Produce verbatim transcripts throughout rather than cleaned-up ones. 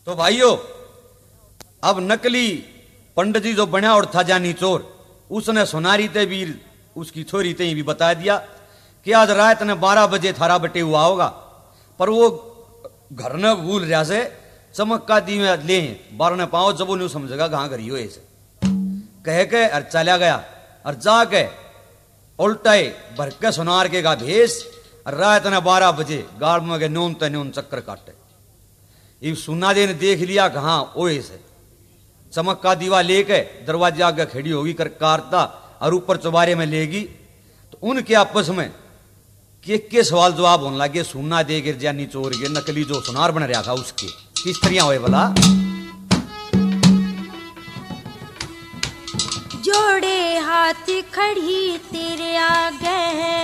तो भाइयों, अब नकली पंडित जी जो बना और था जानी चोर, उसने सोनारी ते भी उसकी छोरी ते भी बता दिया कि आज रात ने बारह बजे थारा बटे हुआ होगा। पर वो घर ने भूल रहा से चमक का दी में ले बारह ने पाओ जब नहीं समझेगा कहाँ घरी हो ऐसे कह के और चला गया और जाके उल्टाए भर के सोनार के का भेष और रात ने बारह बजे गाड़ में गए नून ते नून चक्कर काटे। ये सुना दे ने देख लिया कहाँ ओए से चमक का दीवा लेके दरवाजे आगे खड़ी होगी कर कारता और ऊपर चौबारे में लेगी। तो उनके आपस में के के सवाल जवाब होने लगे। सुना दे गिर जानी चोर के नकली जो सुनार बन रहा था उसके किस तरह हुए भला। जोड़े हाथ खड़ी तेरे आगे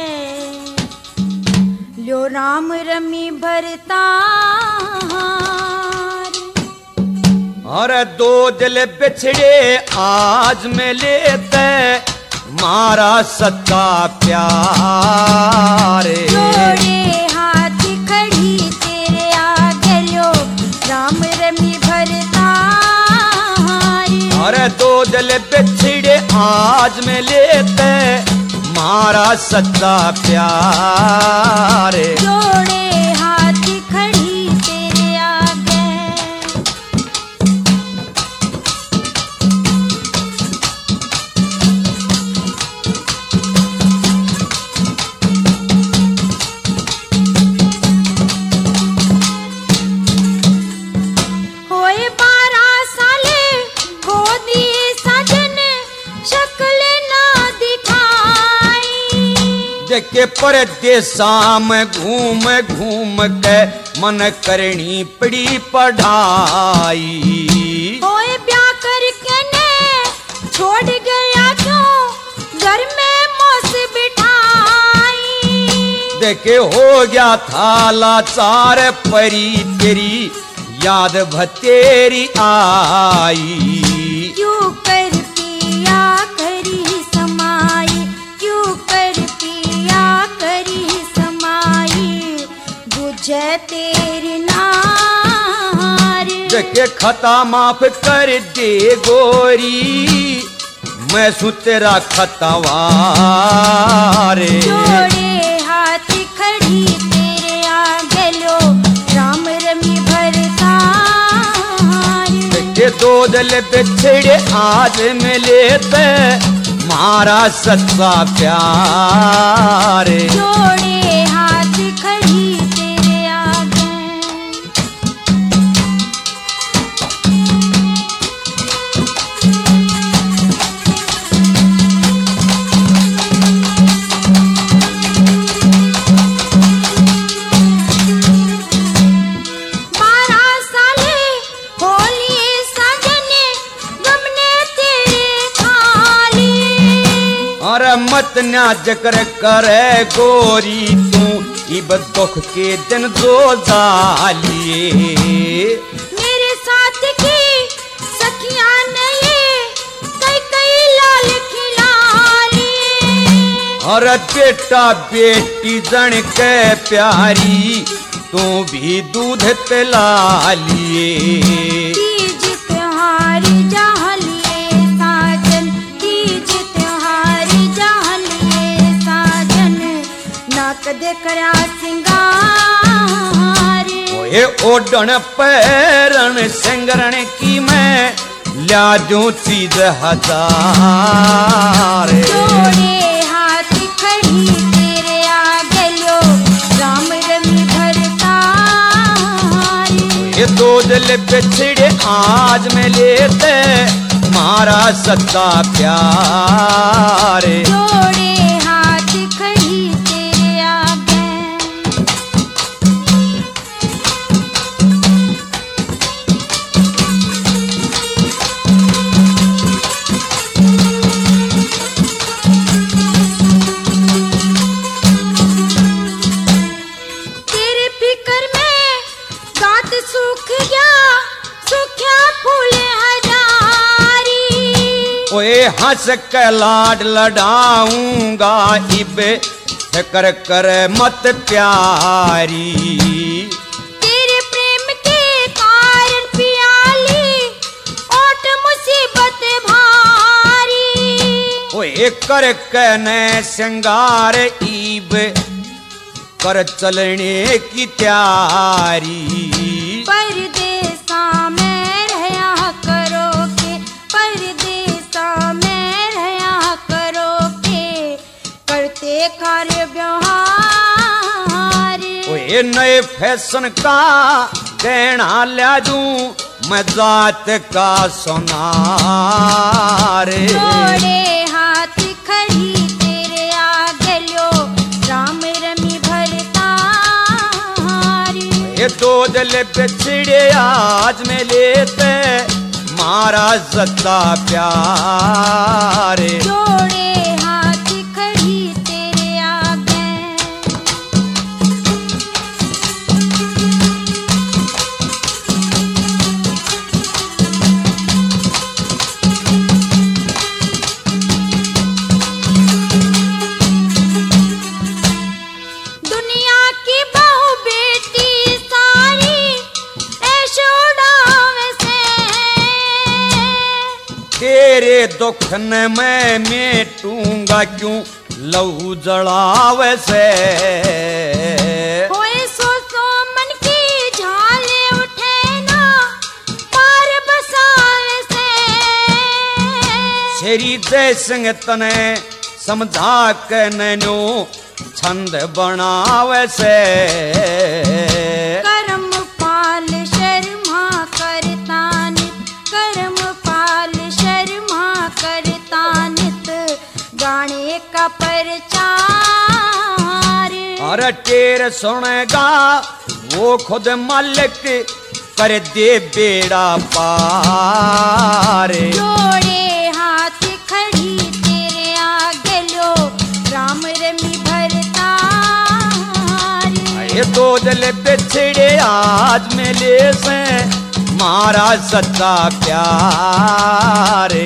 लो राम रमी भरता। अरे दो दिल बिछड़े आज में लेते मारा सच्चा प्यार। जोड़े हाथ खड़ी तेरे आगे लो राम रमी भरता। अरे दो दिल बिछड़े आज में लेते मारा सच्चा प्यार। जोड़े हाथ खड़ी तेरे आगे होए बारह साले हो दिए सजन शक्ल ना दिखाई। देखे परदेसा में घूम घूम के मन करनी पड़ी पढ़ाई। होए ब्याह करके ने छोड़ गया क्यों घर में मोस बिठाई। देखे हो गया था लाचार परी तेरी याद भतेरी आई। क्यों कर पिया करी समाई क्यों कर पिया करी समाई बुझे तेरी नार। देखे खता माफ कर दे गोरी मैं सु तेरा खतवार। जोड़े हाथ खड़ी तेरे आगे लो राम रमी भरता। के दो दिल बिछड़े आज में लेते मारा सच्चा प्यार। जोड़े हाथ खड़ी तेरे आगे बारह साले होली सजने गमने तेरे खाली। अरे मत ना जकर करे गोरी तू इब दुख के दिन जो जालिए। मेरे साथ की सखियां ने ये कई कई लाल खिला लिए। अरे बेटा बेटी जन के प्यारी तू भी दूध पिला लिए। तीज त्योहार जहाँ लिए साजन तीज त्योहार जहाँ लिए साजन नाक दे करा सिंगार। ओए ओडन पैरन सिंगरण की मैं ल्या दूं चीज हजार। जोड़े हाथ खड़ी तेरे आगे लो राम रमी भरता। ये दो दिल बिछड़े आज में लेते मारा सच्चा प्यार। जोड़े हाथ खड़ी तेरे आगे तेरे फिकर में गात सूख गया सूख्या फूल हजारी। ओए हंस के लाड लड़ाऊंगा इब फिक्र कर मत प्यारी। तेरे प्रेम के कारण पिया एक कर कहने श्रृंगार ईब कर चलने की तैयारी। परदेसा में रहया करो के, परदेसा में रहया करो के, करते कार्य व्यवहार। ओए नए फैशन का गहना ला दूं मैं जात का सोनार। जोड़े हाथ खड़ी तेरे आगे लो राम रमी भरतारी। ये दो दिल बिछड़े आज में लेते मारा सत्ता प्यार। जोड़े हाथ खड़ी तेरे आगे। दुनिया की बहू बेटी सारी ऐशो उड़ावे से। तेरे दुख न मैं मेटूंगा क्यों लहू जड़ावे से। होए सो सो मन की झाले उठे ना पार बसावे से। शेरी जय सिंह तने समझा के नैनो छंद बनावे से। कर्म पाल शर्मा करता नित, कर्म पाल शर्मा करता नित, गाने का प्रचार। अरे टेर सुनेगा वो खुद मालिक कर दे बेड़ा पार। जोड़े हाथ खड़ी तेरे आगे लो राम रमी भरतारी। ये दो दिल बिछड़े आज मिले से मारा सच्चा प्यार।